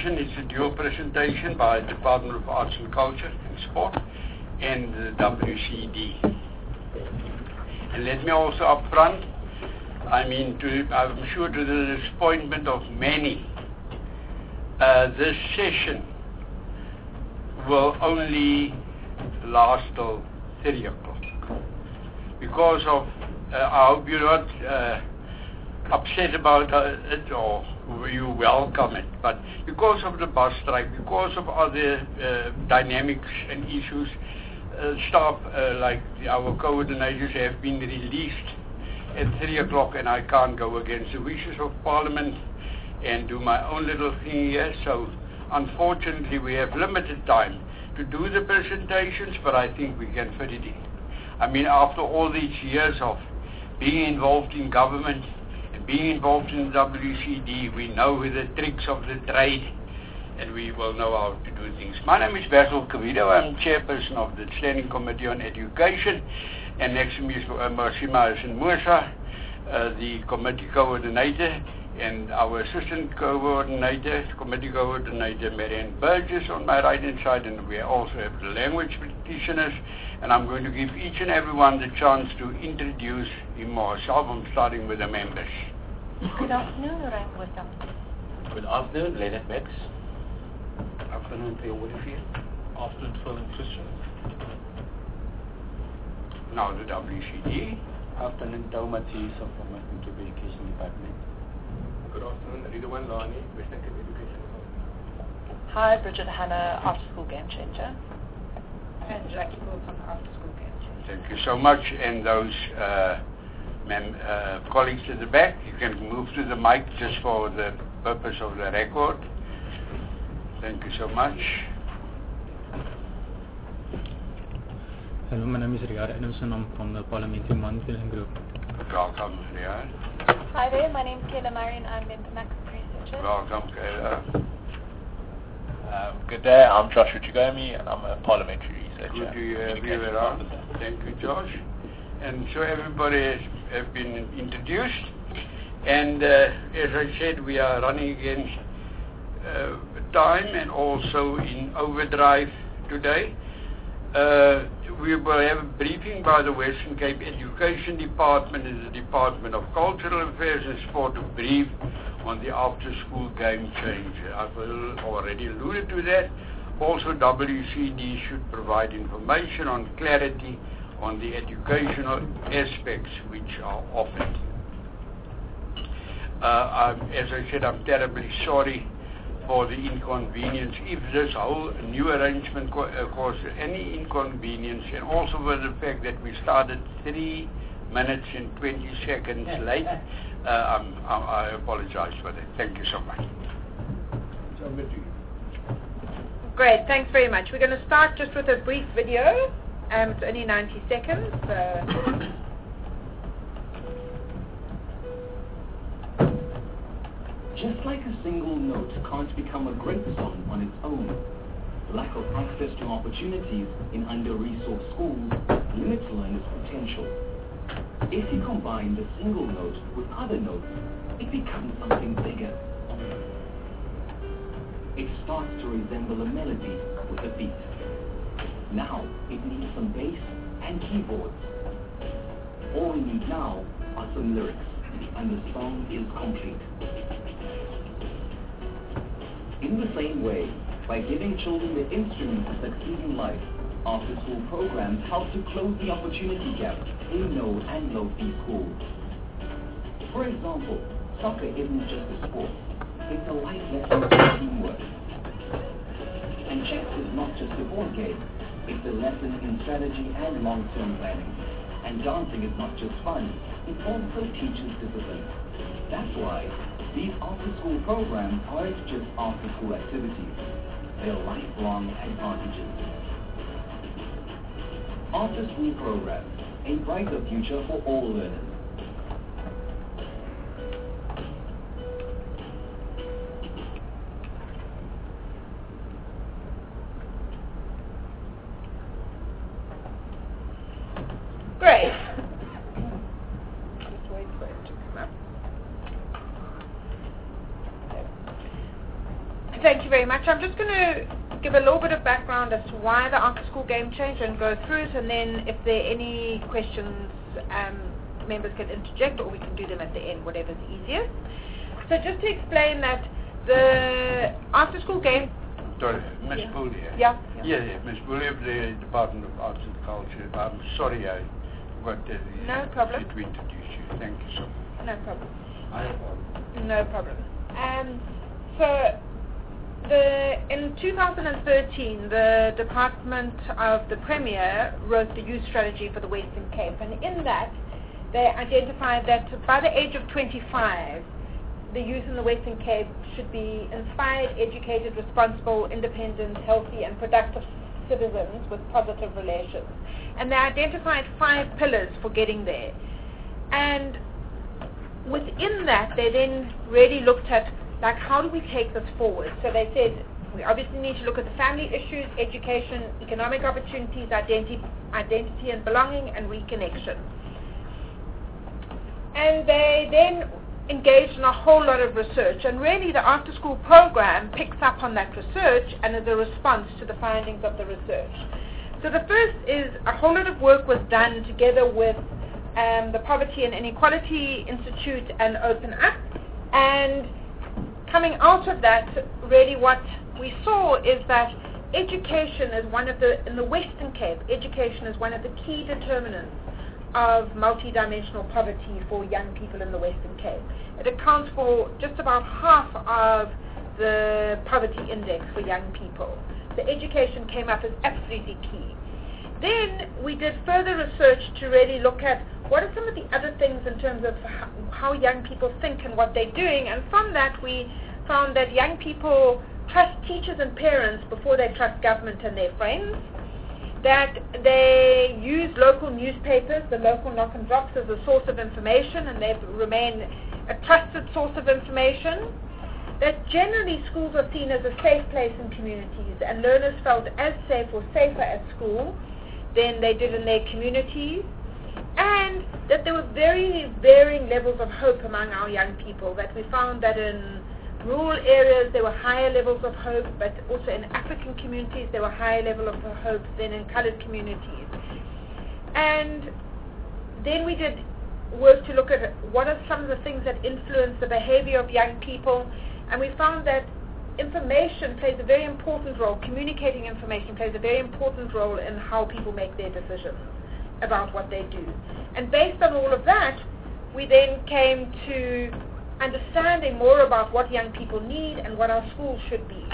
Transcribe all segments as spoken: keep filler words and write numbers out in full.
presentation is a dual presentation by the Department of Arts and Culture and Sport and the W C D. And let me also up front, I mean, to, I'm sure to the disappointment of many, uh, this session will only last till three o'clock. Because of, uh, I hope you're not uh, upset about uh, it, or you welcome it, but because of the bus strike, because of other uh, dynamics and issues, uh, staff uh, like our coordinators have been released at three o'clock, and I can't go against the wishes of Parliament and do my own little thing here. So unfortunately we have limited time to do the presentations, but I think we can fit it in. I mean, after all these years of being involved in government and being involved in the W C D, we know the tricks of the trade, and we will know how to do things. My name is Basil Kavido. I'm chairperson of the Standing Committee on Education, and next to me is uh, Marcima Musa, uh, the committee coordinator, and our assistant coordinator, committee coordinator, Marianne Burgess on my right-hand side, and we also have the language practitioners, and I'm going to give each and every one the chance to introduce him or herself. I'm starting with the members. Good afternoon, Lorraine Wisdom. Good afternoon, Leonard Metz. Afternoon, Theo Woodfield. Afternoon, Phil and Christian. Now the W C D. Afternoon, Tauma Tisa from the Education Department. Good afternoon, Ridwan Lani, Western Cape Education. Hi, Bridget Hanna, After School Game Changer. And Jackie Wilson, After School Game Changer. Thank you so much. And those uh, mem uh, colleagues at the back, you can move to the mic just for the purpose of the record. Thank you so much. Hello, my name is Riyad Adamson. I'm from the Parliamentary Monitoring Group. Welcome, Riyad. Hi there, my name is Kayla Marion. I'm member Maxim Researcher. Welcome, Kayla. Um, good day, I'm Joshua Chigomi, and I'm a parliamentary researcher. Good to have you around. Thank you, Josh. And so everybody has, has been introduced. And uh, as I said, we are running against uh, time and also in overdrive today. Uh, we will have a briefing by the Western Cape Education Department and the Department of Cultural Affairs and Sport to brief on the after-school game changer. I've already alluded to that. Also, W C D should provide information on clarity on the educational aspects which are offered. Uh, I'm, as I said, I'm terribly sorry for the inconvenience. If this whole new arrangement co uh, caused any inconvenience, and also with the fact that we started three minutes and twenty seconds late, uh, I'm, I'm, I apologize for that. Thank you so much. Great, thanks very much. We're going to start just with a brief video. Um, it's only ninety seconds. So Just like a single note can't become a great song on its own, lack of access to opportunities in under-resourced schools limits learners' potential. If you combine the single note with other notes, it becomes something bigger. It starts to resemble a melody with a beat. Now it needs some bass and keyboards. All we need now are some lyrics, and the song is complete. In the same way, by giving children the instruments to succeed in life, after-school programs help to close the opportunity gap in no and low-fee schools. For example, soccer isn't just a sport, it's a life lesson of teamwork. And chess is not just a board game, it's a lesson in strategy and long-term planning. And dancing is not just fun, it also teaches discipline. That's why these after-school programs aren't just after-school activities. They're lifelong advantages. After-school programs, a brighter future for all learners. great. Just wait for it to come up. Thank you very much. I'm just going to give a little bit of background as to why the after-school game changed and go through it, and then if there are any questions, um, members can interject, or we can do them at the end, whatever's easiest. So just to explain that the after-school game... Sorry, Miss Yeah. Boulier. Yeah. Yeah, yeah, Miss Boulier of the Department of Arts and Culture. I'm sorry I got uh, No problem. to introduce you. Thank you so much. No problem. I have No problem. Um, so, the in two thousand thirteen, the Department of the Premier wrote the youth strategy for the Western Cape, and in that, they identified that by the age of twenty-five, the youth in the Western Cape should be inspired, educated, responsible, independent, healthy, and productive citizens with positive relations. And they identified five pillars for getting there. And within that, they then really looked at, like, how do we take this forward? So they said, we obviously need to look at the family issues, education, economic opportunities, identity, identity and belonging, and reconnection. And they then engaged in a whole lot of research, and really the after-school program picks up on that research and is a response to the findings of the research. So the first is a whole lot of work was done together with um, the Poverty and Inequality Institute and Open Up, and coming out of that, really what we saw is that education is one of the, in the Western Cape, education is one of the key determinants of multidimensional poverty for young people in the Western Cape. It accounts for just about half of the poverty index for young people. So education came up as absolutely key. Then we did further research to really look at what are some of the other things in terms of how, how young people think and what they're doing, and from that we found that young people trust teachers and parents before they trust government and their friends, that they use local newspapers, the local knock and drops, as a source of information, and they remain a trusted source of information, that generally schools are seen as a safe place in communities, and learners felt as safe or safer at school than they did in their communities, and that there were very varying levels of hope among our young people, that we found that in rural areas there were higher levels of hope, but also in African communities there were higher levels of hope than in colored communities. And then we did work to look at what are some of the things that influence the behavior of young people, and we found that information plays a very important role, communicating information plays a very important role in how people make their decisions about what they do. And based on all of that, we then came to understanding more about what young people need and what our schools should be.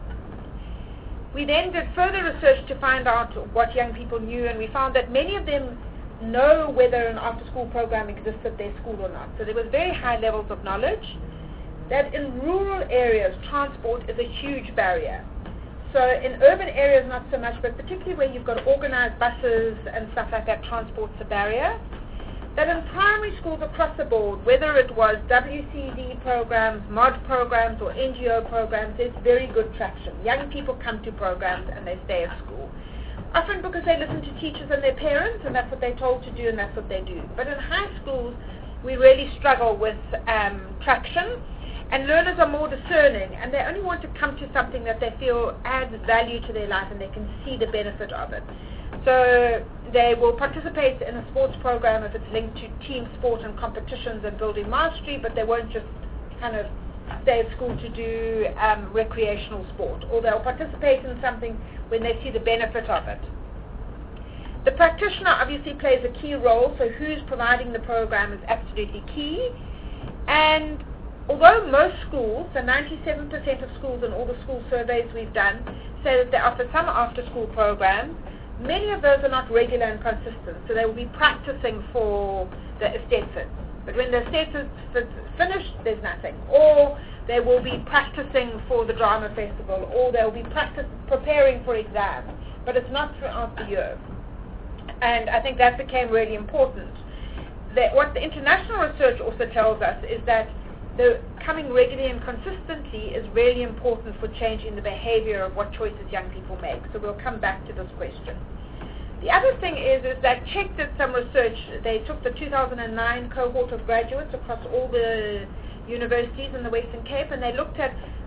We then did further research to find out what young people knew, and we found that many of them know whether an after-school program exists at their school or not. So there was very high levels of knowledge. That in rural areas, transport is a huge barrier. So in urban areas, not so much, but particularly where you've got organized buses and stuff like that, transport's a barrier. That in primary schools across the board, whether it was W C D programs, M O D programs, or N G O programs, there's very good traction. Young people come to programs and they stay at school. Often because they listen to teachers and their parents, and that's what they're told to do, and that's what they do. But in high schools, we really struggle with um, traction, and learners are more discerning, and they only want to come to something that they feel adds value to their life and they can see the benefit of it. So they will participate in a sports program if it's linked to team sport and competitions and building mastery, but they won't just kind of stay at school to do um, recreational sport, or they'll participate in something when they see the benefit of it. The practitioner obviously plays a key role, so who's providing the program is absolutely key. And although most schools, so ninety-seven percent of schools in all the school surveys we've done, say that they offer some after-school programs, many of those are not regular and consistent, so they will be practicing for the estate fit. But when the estate fit's finished, there's nothing. Or they will be practicing for the drama festival, or they'll be practice, preparing for exams, but it's not throughout the year. And I think that became really important. That what the international research also tells us is that the coming regularly and consistently is really important for changing the behavior of what choices young people make. So we'll come back to this question. The other thing is, is that CHEK did some research. They took the two thousand nine cohort of graduates across all the universities in the Western Cape, and they looked at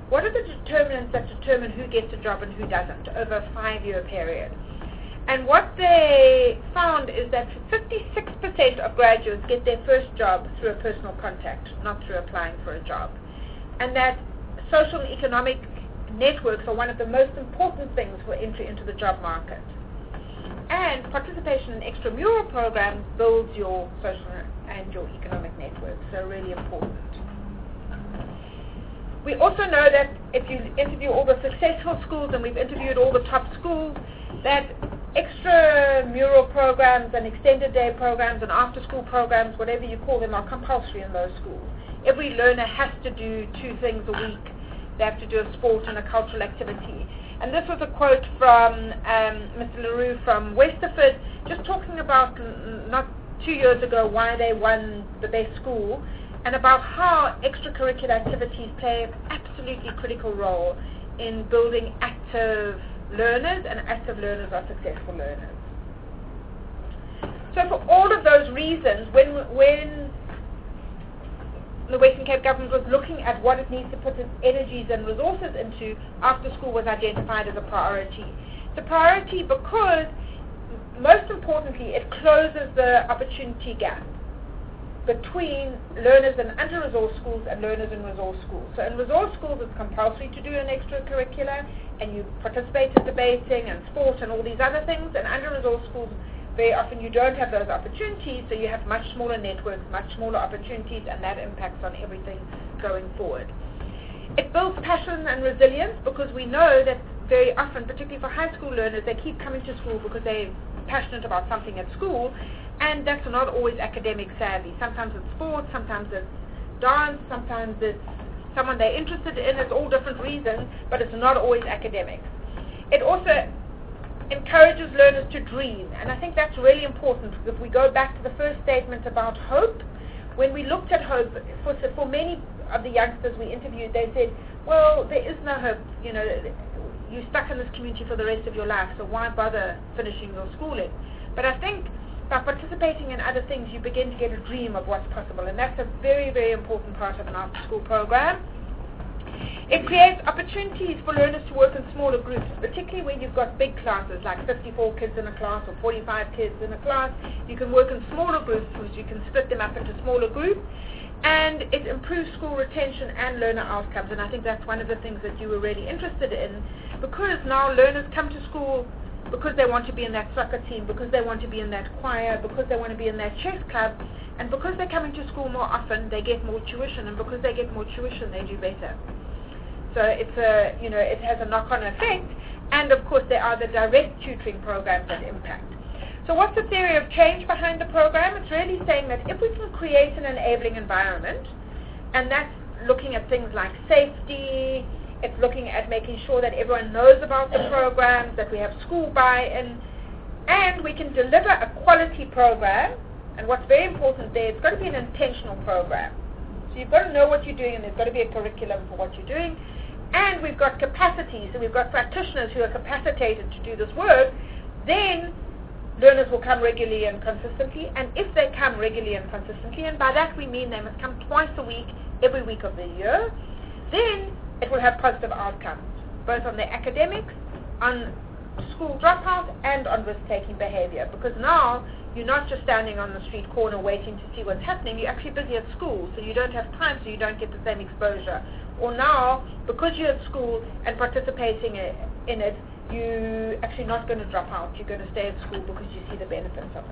what are the determinants that determine who gets a job and who doesn't over a five-year period. And what they found is that fifty-six percent of graduates get their first job through a personal contact, not through applying for a job. And that social and economic networks are one of the most important things for entry into the job market. And participation in extramural programs builds your social and your economic network, so really important. We also know that if you interview all the successful schools, and we've interviewed all the top schools, that extramural programs and extended day programs and after-school programs, whatever you call them, are compulsory in those schools. Every learner has to do two things a week. They have to do a sport and a cultural activity. And this was a quote from um, Mister LaRue from Westerford, just talking about n- not two years ago why they won the best school, and about how extracurricular activities play an absolutely critical role in building active learners, and active learners are successful learners. So for all of those reasons, when when the Western Cape government was looking at what it needs to put its energies and resources into, after school was identified as a priority. It's a priority because, most importantly, it closes the opportunity gap between learners in under-resourced schools and learners in resource schools. So in resource schools, it's compulsory to do an extracurricular, and you participate in debating and sport and all these other things. And under-resourced schools, very often you don't have those opportunities, so you have much smaller networks, much smaller opportunities, and that impacts on everything going forward. It builds passion and resilience, because we know that very often, particularly for high school learners, they keep coming to school because they're passionate about something at school, and that's not always academic savvy. Sometimes it's sport, sometimes it's dance, sometimes it's someone they're interested in. It's all different reasons, but it's not always academics. It also encourages learners to dream, and I think that's really important. If we go back to the first statement about hope, when we looked at hope, for, for many of the youngsters we interviewed, they said, well, there is no hope, you know, you're stuck in this community for the rest of your life, so why bother finishing your schooling? But I think by participating in other things, you begin to get a dream of what's possible, and that's a very, very important part of an after-school program. It creates opportunities for learners to work in smaller groups, particularly when you've got big classes, like fifty-four kids in a class or forty-five kids in a class. You can work in smaller groups, because you can split them up into smaller groups, and it improves school retention and learner outcomes, and I think that's one of the things that you were really interested in, because now learners come to school because they want to be in that soccer team, because they want to be in that choir, because they want to be in that chess club, and because they're coming to school more often, they get more tuition, and because they get more tuition, they do better. So it's a, you know, it has a knock-on effect, and of course there are the direct tutoring programs that impact. So what's the theory of change behind the program? It's really saying that if we can create an enabling environment, and that's looking at things like safety, it's looking at making sure that everyone knows about the programs, that we have school buy-in, and we can deliver a quality program. And what's very important there, it's got to be an intentional program. So you've got to know what you're doing, and there's got to be a curriculum for what you're doing. And we've got capacity, so we've got practitioners who are capacitated to do this work. Then learners will come regularly and consistently, and if they come regularly and consistently, and by that we mean they must come twice a week, every week of the year, then it will have positive outcomes, both on their academics, on school dropout, and on risk-taking behavior. Because now you're not just standing on the street corner waiting to see what's happening, you're actually busy at school, so you don't have time, so you don't get the same exposure. Or now, because you're at school and participating in it, you're actually not going to drop out. You're going to stay at school because you see the benefits of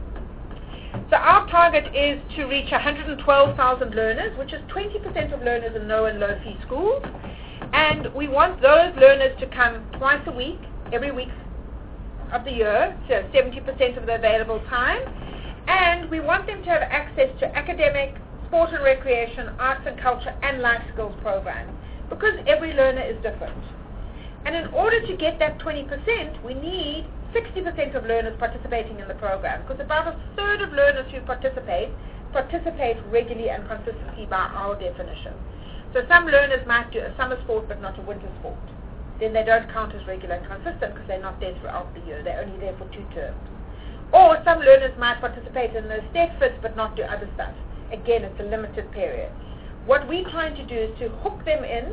it. So our target is to reach one hundred twelve thousand learners, which is twenty percent of learners in no and low fee schools. And we want those learners to come twice a week, every week of the year, so seventy percent of the available time. And we want them to have access to academic, sport and recreation, arts and culture, and life skills programs, because every learner is different. And in order to get that twenty percent, we need sixty percent of learners participating in the program, because about a third of learners who participate, participate regularly and consistently by our definition. So some learners might do a summer sport but not a winter sport. Then they don't count as regular and consistent because they're not there throughout the year. They're only there for two terms. Or some learners might participate in the state fits but not do other stuff. Again, it's a limited period. What we're trying to do is to hook them in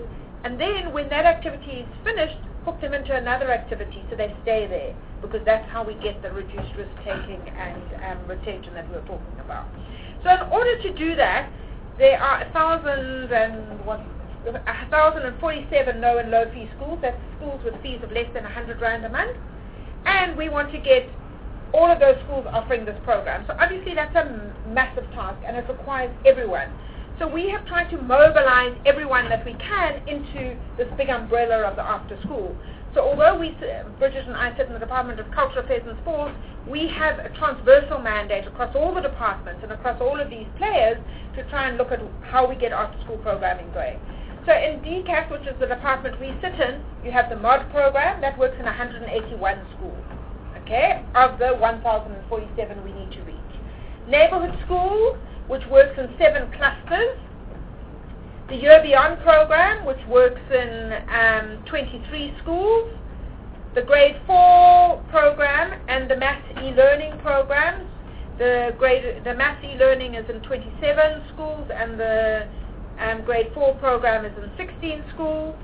And then when that activity is finished, hook them into another activity so they stay there, because that's how we get the reduced risk taking and um, retention that we were talking about. So in order to do that, there are a thousand and one, one thousand forty-seven no and low fee schools. That's schools with fees of less than one hundred rand a month. And we want to get all of those schools offering this program. So obviously that's a m- massive task, and it requires everyone. So we have tried to mobilize everyone that we can into this big umbrella of the after school. So although we, Bridget and I sit in the Department of Cultural Affairs and Sports, we have a transversal mandate across all the departments and across all of these players to try and look at how we get after school programming going. So in D C A F, which is the department we sit in, you have the M O D program that works in one hundred eighty-one schools, okay, of the one thousand forty-seven we need to reach. Neighborhood school, which works in seven clusters. The Year Beyond program, which works in um, twenty-three schools. The Grade four program and the Maths e-learning programs. The grade, the Maths e-learning is in twenty-seven schools, and the um, Grade four program is in sixteen schools.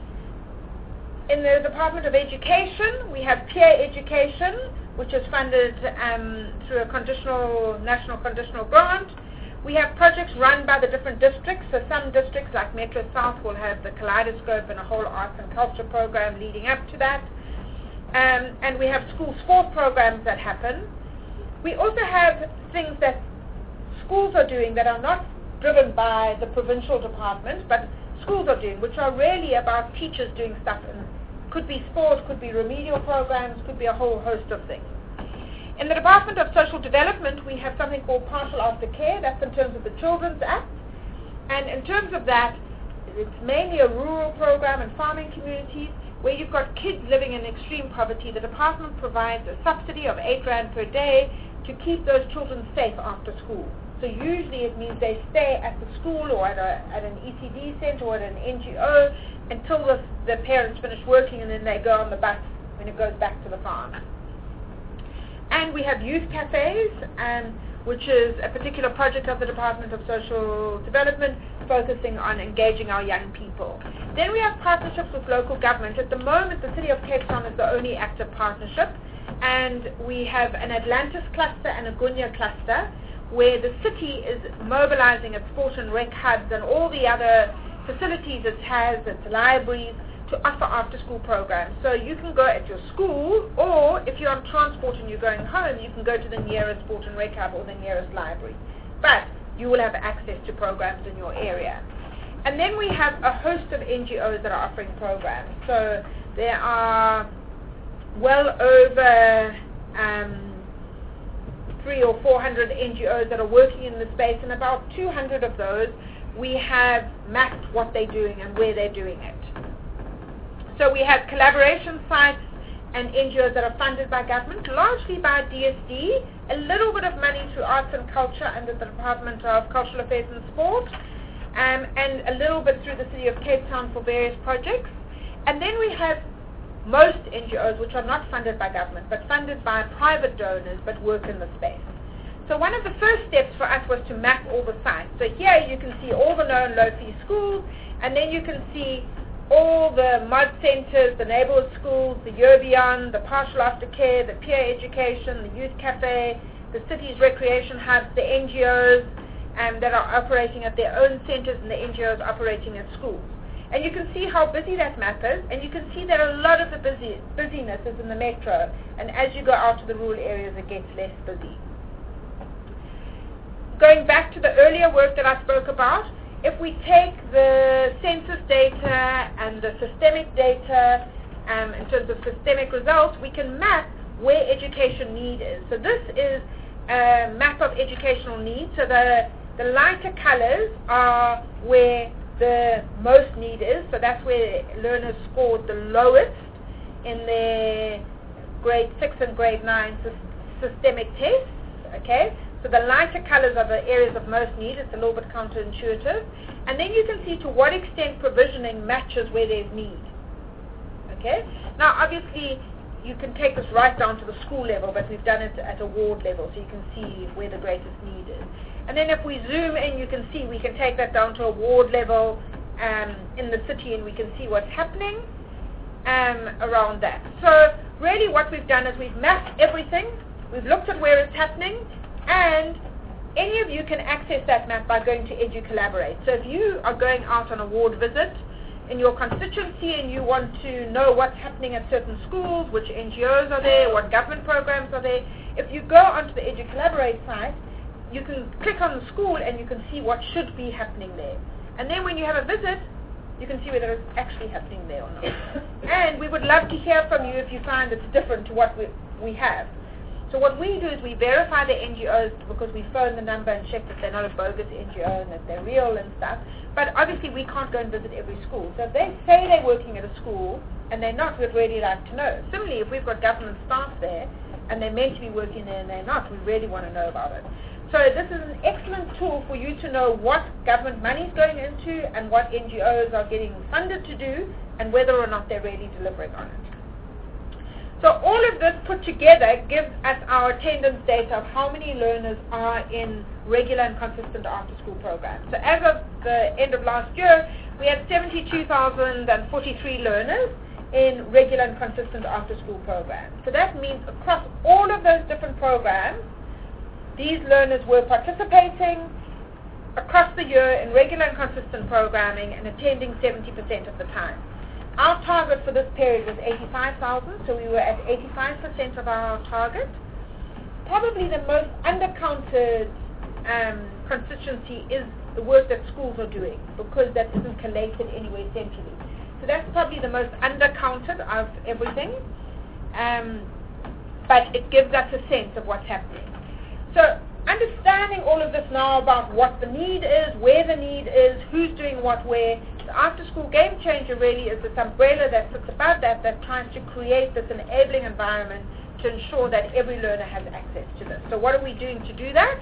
In the Department of Education, we have peer education, which is funded um, through a conditional, national conditional grant. We have projects run by the different districts. So some districts like Metro South will have the Kaleidoscope and a whole arts and culture program leading up to that. Um, and we have school sport programs that happen. We also have things that schools are doing that are not driven by the provincial department, but schools are doing, which are really about teachers doing stuff. And could be sport, could be remedial programs, could be a whole host of things. In the Department of Social Development, we have something called Partial Aftercare. That's in terms of the Children's Act. And in terms of that, it's mainly a rural program in farming communities where you've got kids living in extreme poverty. The department provides a subsidy of eight rand per day to keep those children safe after school. So usually it means they stay at the school or at, a, at an E C D center or at an N G O until the, the parents finish working, and then they go on the bus when it goes back to the farm. And we have youth cafes, um, which is a particular project of the Department of Social Development focusing on engaging our young people. Then we have partnerships with local government. At the moment, the City of Cape Town is the only active partnership, and we have an Atlantis cluster and a Gunya cluster, where the city is mobilizing its sport and rec hubs and all the other facilities it has, its libraries, to offer after-school programs. So you can go at your school, or if you're on transport and you're going home, you can go to the nearest sport and rec hub or the nearest library. But you will have access to programs in your area. And then we have a host of N G Os that are offering programs. So there are well over um, three or four hundred N G Os that are working in the space, and about two hundred of those we have mapped what they're doing and where they're doing it. So we have collaboration sites and N G Os that are funded by government, largely by D S D, a little bit of money through arts and culture under the Department of Cultural Affairs and Sport, um, and a little bit through the City of Cape Town for various projects. And then we have most N G Os which are not funded by government, but funded by private donors, but work in the space. So one of the first steps for us was to map all the sites. So here you can see all the known low-fee schools, and then you can see all the M O D centers, the neighborhood schools, the Year Beyond, the partial aftercare, the peer education, the youth cafe, the city's recreation hubs, the N G Os um, that are operating at their own centers, and the N G Os operating at schools. And you can see how busy that map is, and you can see that a lot of the busy, busyness is in the metro, and as you go out to the rural areas it gets less busy. Going back to the earlier work that I spoke about, if we take the census data and the systemic data um, in terms of systemic results, we can map where education need is. So this is a map of educational needs. So the, the lighter colors are where the most need is. So that's where learners scored the lowest in their grade six and grade nine sy- systemic tests. Okay? So the lighter colors are the areas of most need. It's a little bit counterintuitive. And then you can see to what extent provisioning matches where there's need. Okay? Now, obviously, you can take this right down to the school level, but we've done it at a ward level, so you can see where the greatest need is. And then if we zoom in, you can see we can take that down to a ward level um, in the city, and we can see what's happening um, around that. So really what we've done is we've mapped everything, we've looked at where it's happening, and any of you can access that map by going to EduCollaborate. So if you are going out on a ward visit in your constituency and you want to know what's happening at certain schools, which N G Os are there, what government programs are there, if you go onto the EduCollaborate site, you can click on the school and you can see what should be happening there. And then when you have a visit, you can see whether it's actually happening there or not. And we would love to hear from you if you find it's different to what we, we have. So what we do is we verify the N G Os because we phone the number and check that they're not a bogus N G O and that they're real and stuff. But obviously we can't go and visit every school. So if they say they're working at a school and they're not, we'd really like to know. Similarly, if we've got government staff there and they're meant to be working there and they're not, we really want to know about it. So this is an excellent tool for you to know what government money is going into and what N G Os are getting funded to do and whether or not they're really delivering on it. So all of this put together gives us our attendance data of how many learners are in regular and consistent after-school programs. So as of the end of last year, we had seventy-two thousand forty-three learners in regular and consistent after-school programs. So that means across all of those different programs, these learners were participating across the year in regular and consistent programming and attending seventy percent of the time. Our target for this period was eighty-five thousand, so we were at eighty-five percent of our target. Probably the most undercounted um, constituency is the work that schools are doing, because that isn't collated anywhere centrally. So that's probably the most undercounted of everything, um, but it gives us a sense of what's happening. So understanding all of this now about what the need is, where the need is, who's doing what where, the after-school game changer really is this umbrella that sits above that that tries to create this enabling environment to ensure that every learner has access to this. So what are we doing to do that?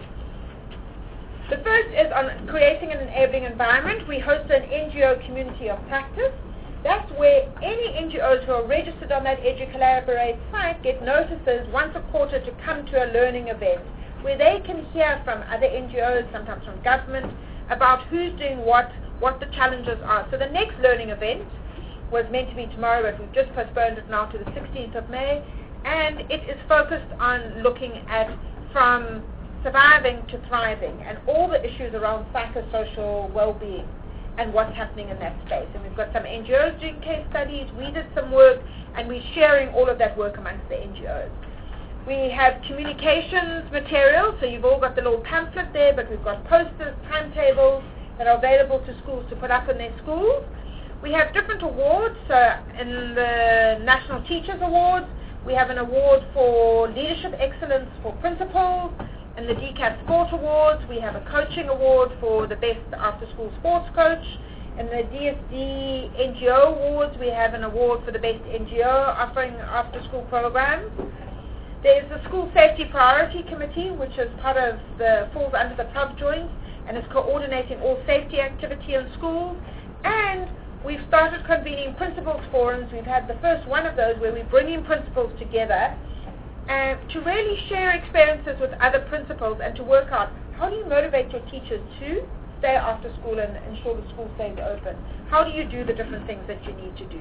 The first is on creating an enabling environment. We host an N G O community of practice. That's where any N G Os who are registered on that EduCollaborate site get notices once a quarter to come to a learning event, where they can hear from other N G Os, sometimes from government, about who's doing what, what the challenges are. So the next learning event was meant to be tomorrow, but we've just postponed it now to the sixteenth of May, and it is focused on looking at from surviving to thriving and all the issues around psychosocial well-being and what's happening in that space. And we've got some N G Os doing case studies, we did some work, and we're sharing all of that work amongst the N G Os. We have communications materials, so you've all got the little pamphlet there, but we've got posters, timetables that are available to schools to put up in their schools. We have different awards. So in the National Teachers Awards, we have an award for leadership excellence for principals. In the D C A T Sport Awards, we have a coaching award for the best after-school sports coach. In the D S D N G O Awards, we have an award for the best N G O offering after-school programs. There's the School Safety Priority Committee, which is part of the, falls under the P R O B joint and is coordinating all safety activity in schools. And we've started convening principals forums. We've had the first one of those where we bring in principals together and to really share experiences with other principals and to work out how do you motivate your teachers to stay after school and ensure the school stays open. How do you do the different things that you need to do?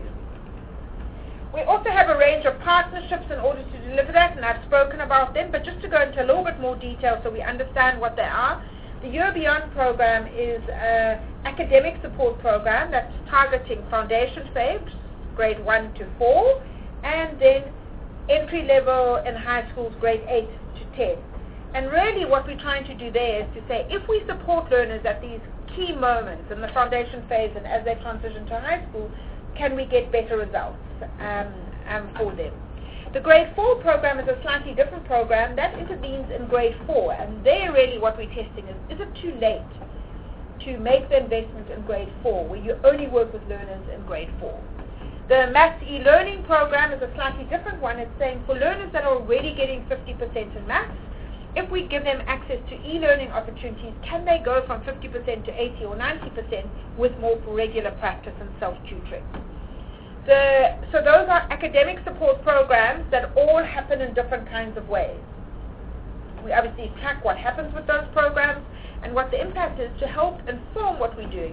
We also have a range of partnerships in order to deliver that, and I've spoken about them, but just to go into a little bit more detail so we understand what they are. The Year Beyond program is an academic support program that's targeting foundation phase, grade one to four, and then entry level in high schools, grade eight to ten. And really what we're trying to do there is to say, if we support learners at these key moments in the foundation phase and as they transition to high school, can we get better results um, um, for them? The grade four program is a slightly different program that intervenes in grade four, and there really what we're testing is, is it too late to make the investment in grade four, where you only work with learners in grade four? The Maths e-learning program is a slightly different one. It's saying for learners that are already getting fifty percent in maths, if we give them access to e-learning opportunities, can they go from fifty percent to eighty or ninety percent with more regular practice and self-tutoring? The, so those are academic support programs that all happen in different kinds of ways. We obviously track what happens with those programs and what the impact is to help inform what we're doing.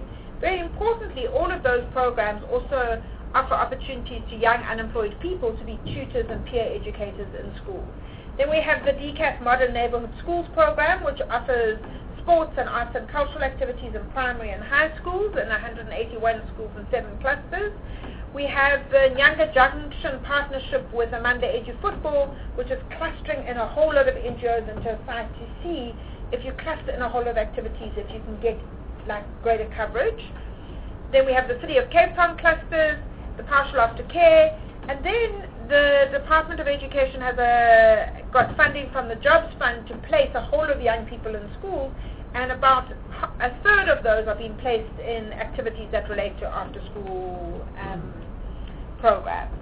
Very importantly, all of those programs also offer opportunities to young unemployed people to be tutors and peer educators in school. Then we have the D C A T Modern Neighborhood Schools program, which offers sports and arts and cultural activities in primary and high schools in one hundred eighty-one schools and seven clusters. We have the Nyanga Junction partnership with Amanda Edu Football, which is clustering in a whole lot of N G Os into a site to see if you cluster in a whole lot of activities, if you can get like greater coverage. Then we have the City of Cape Town clusters, the partial aftercare, and then the Department of Education has a, got funding from the Jobs Fund to place a whole of young people in schools, and about a third of those are being placed in activities that relate to after-school um, programs.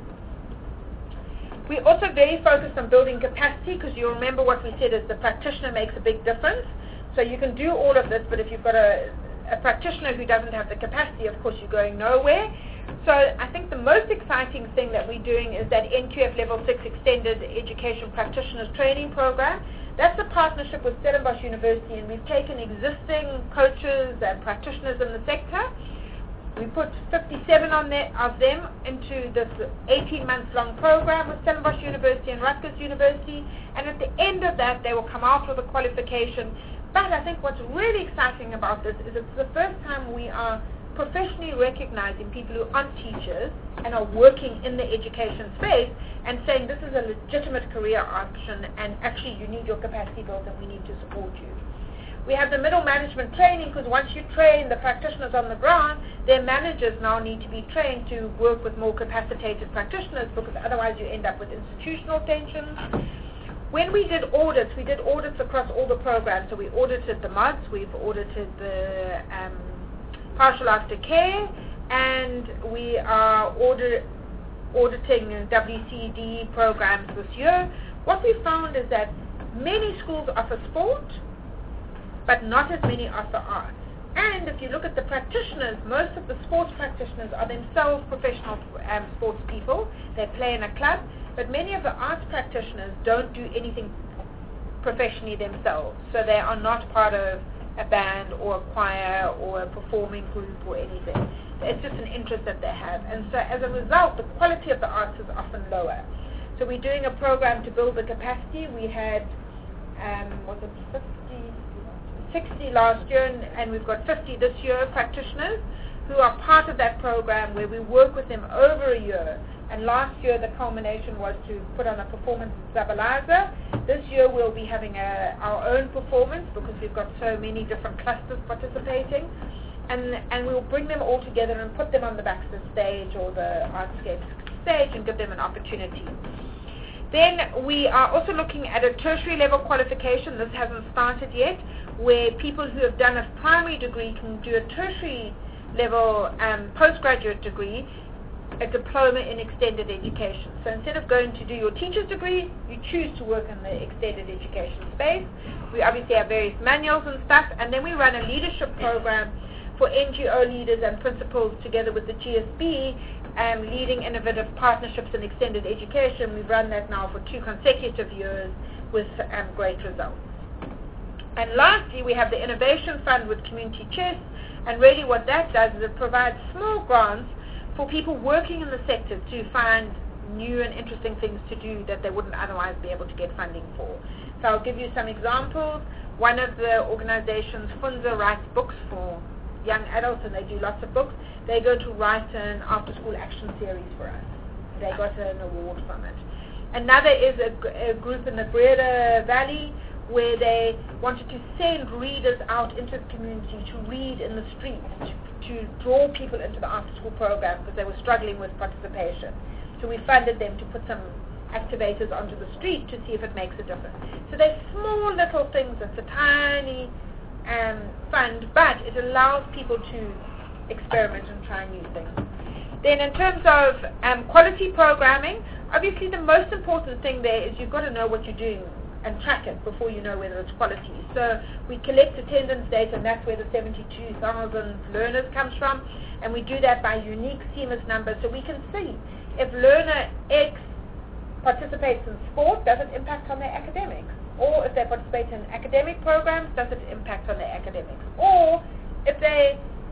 We're also very focused on building capacity, because you remember what we said is the practitioner makes a big difference. So you can do all of this, but if you've got a, a practitioner who doesn't have the capacity, of course you're going nowhere. So I think the most exciting thing that we're doing is that N Q F Level six Extended Education Practitioners Training Program. That's a partnership with Stellenbosch University, and we've taken existing coaches and practitioners in the sector. We put fifty-seven on there, of them into this eighteen months long program with Stellenbosch University and Rutgers University, and at the end of that they will come out with a qualification. But I think what's really exciting about this is it's the first time we are professionally recognizing people who aren't teachers and are working in the education space and saying this is a legitimate career option, and actually you need your capacity built and we need to support you. We have the middle management training, because once you train the practitioners on the ground, their managers now need to be trained to work with more capacitated practitioners, because otherwise you end up with institutional tensions. When we did audits, we did audits across all the programs. So we audited the M O Ds, we've audited the um, partial aftercare, and we are audit, auditing W C D programs this year. What we found is that many schools offer sport, but not as many offer arts. And if you look at the practitioners, most of the sports practitioners are themselves professional um, sports people. They play in a club, but many of the arts practitioners don't do anything professionally themselves. So they are not part of a band or a choir or a performing group or anything. It's just an interest that they have. And so as a result, the quality of the arts is often lower. So we're doing a program to build the capacity. We had, um, was it fifty, sixty last year, and, and we've got fifty this year, practitioners who are part of that program where we work with them over a year. And last year the culmination was to put on a performance stabilizer. This year we'll be having a, our own performance, because we've got so many different clusters participating. And, and we'll bring them all together and put them on the Baxter stage or the Artscape stage and give them an opportunity. Then we are also looking at a tertiary level qualification. This hasn't started yet, where people who have done a primary degree can do a tertiary level um, postgraduate degree, a diploma in extended education. So instead of going to do your teacher's degree, you choose to work in the extended education space. We obviously have various manuals and stuff, and then we run a leadership program for N G O leaders and principals together with the G S B, um, leading innovative partnerships in extended education. We've run that now for two consecutive years with um, great results. And lastly, we have the Innovation Fund with Community Chess, and really what that does is it provides small grants for people working in the sector to find new and interesting things to do that they wouldn't otherwise be able to get funding for. So I'll give you some examples. One of the organizations, Funza, writes books for young adults, and they do lots of books. They go to write an after-school action series for us. They got an award from it. Another is a, a group in the Breda Valley where they wanted to send readers out into the community to read in the streets, to, to draw people into the after-school program, because they were struggling with participation. So we funded them to put some activators onto the street to see if it makes a difference. So they're small little things. It's a tiny um, fund, but it allows people to experiment and try new things. Then in terms of um, quality programming, obviously the most important thing there is you've got to know what you're doing and track it before you know whether it's quality. So we collect attendance data, and that's where the seventy-two thousand learners comes from, and we do that by unique C M A S numbers, so we can see if learner X participates in sport, does it impact on their academics? Or if they participate in academic programs, does it impact on their academics? Or if they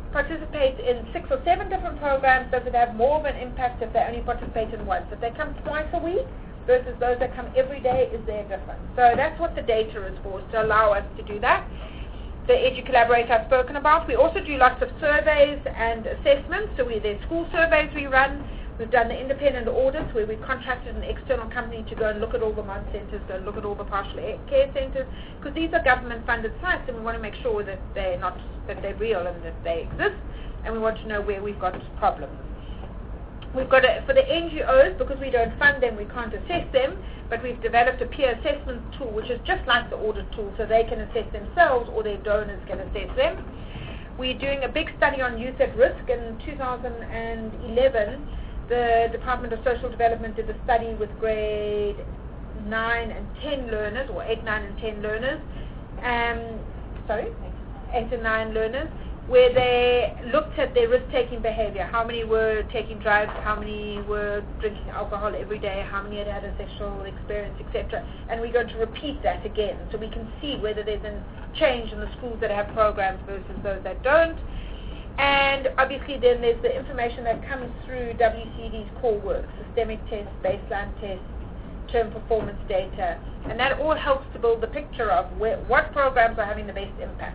participate in six or seven different programs, does it have more of an impact if they only participate in once? If they come twice a week versus those that come every day, is there a difference? So that's what the data is for, to allow us to do that. The EduCollaborate I've spoken about. We also do lots of surveys and assessments. So we, there's school surveys we run. We've done the independent audits where we contracted an external company to go and look at all the M O D centres, go and look at all the partial care centres, because these are government-funded sites, and we want to make sure that they're not, that they're real and that they exist, and we want to know where we've got problems. We've got a, for the N G Os, because we don't fund them, we can't assess them, but we've developed a peer assessment tool, which is just like the audit tool, so they can assess themselves or their donors can assess them. We're doing a big study on youth at risk. In two thousand eleven, the Department of Social Development did a study with grade nine and ten learners, or eight, nine, and ten learners, um, sorry, eight and nine learners, where they looked at their risk-taking behavior. How many were taking drugs, how many were drinking alcohol every day, how many had had a sexual experience, et cetera. And we're going to repeat that again, so we can see whether there's a change in the schools that have programs versus those that don't. And obviously then there's the information that comes through W C D's core work, systemic tests, baseline tests, term performance data, and that all helps to build the picture of where, what programs are having the best impact.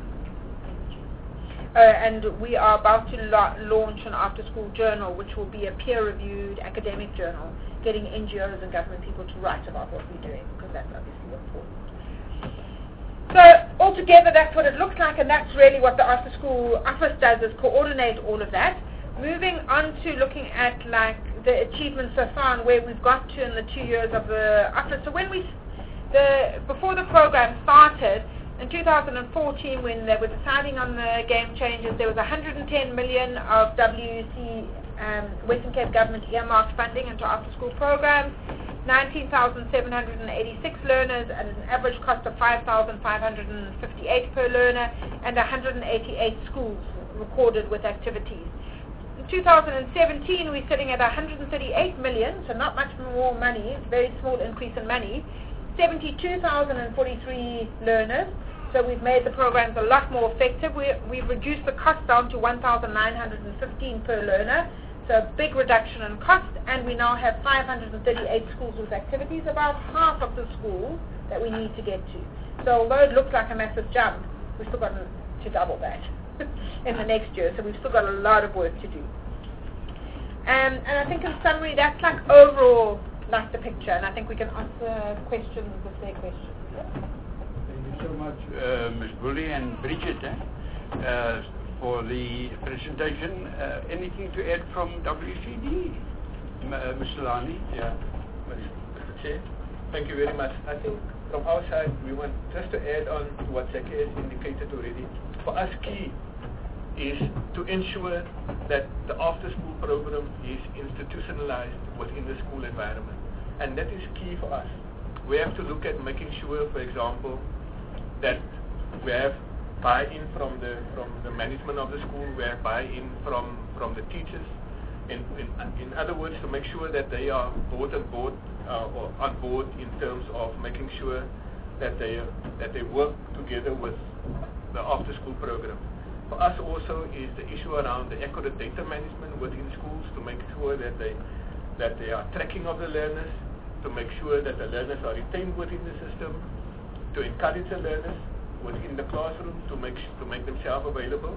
Uh, and we are about to la- launch an after-school journal, which will be a peer-reviewed academic journal, getting N G Os and government people to write about what we're doing, because that's obviously important. So altogether, that's what it looks like, and that's really what the after-school office does, is coordinate all of that. Moving on to looking at like the achievements so far and where we've got to in the two years of the office. So when we, the before the program started, in two thousand fourteen, when they were deciding on the game changes, there was one hundred ten million of W C um, Western Cape government earmarked funding into after-school programs, nineteen thousand seven hundred eighty-six learners at an average cost of five thousand five hundred fifty-eight per learner, and one hundred eighty-eight schools recorded with activities. In two thousand seventeen, we're sitting at one hundred thirty-eight million, so not much more money, very small increase in money, seventy-two thousand forty-three learners, so we've made the programs a lot more effective. We, we've reduced the cost down to one thousand nine hundred fifteen per learner, so a big reduction in cost, and we now have five hundred thirty-eight schools with activities, about half of the schools that we need to get to. So although it looks like a massive jump, we've still got to double that in the next year, so we've still got a lot of work to do. Um, and I think in summary, that's like overall like the picture, and I think we can answer questions if there are questions. Yeah. Thank you so much, uh, Miz Bully and Bridget, eh, uh, for the presentation. Uh, anything to add from W C D, M- uh, Mister Lani? Yeah, Mister Chair, thank you very much. I think from our side, we want just to add on to what Zaki has indicated already. For us, key is to ensure that the after-school program is institutionalized within the school environment. And that is key for us. We have to look at making sure, for example, that we have buy-in from the from the management of the school, we have buy-in from, from the teachers. In, in, in other words, to make sure that they are both on board, uh, or on board in terms of making sure that they that they work together with the after-school program. For us also is the issue around the accurate data management within schools, to make sure that they that they are tracking of the learners, to make sure that the learners are retained within the system, to encourage the learners within the classroom to make to make themselves available.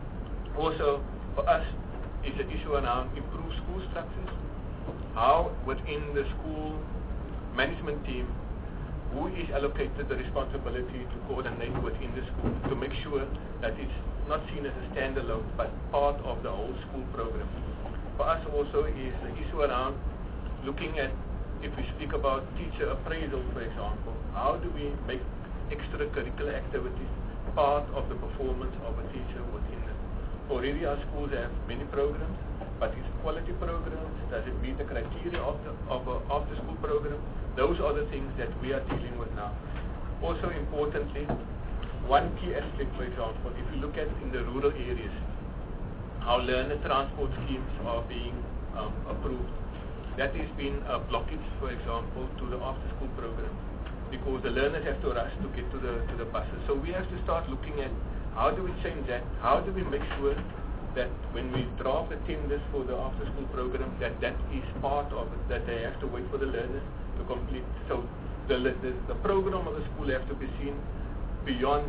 Also, for us, is the issue around improved school structures. How within the school management team, who is allocated the responsibility to coordinate within the school to make sure that it's not seen as a standalone but part of the whole school program. For us also is the issue around looking at, if we speak about teacher appraisal, for example, how do we make extracurricular activities part of the performance of a teacher within it. Already our schools have many programs, but it's quality programs. Does it meet the criteria of the of a after school program? Those are the things that we are dealing with now. Also importantly, one key aspect, for example, if you look at in the rural areas, how learner transport schemes are being um, approved. That has been a blockage, for example, to the after school program, because the learners have to rush to get to the to the buses. So we have to start looking at How do we change that? How do we make sure that when we draft the tenders for the after-school program, that that is part of it, that they have to wait for the learners to complete. So the, the, the program of the school have to be seen beyond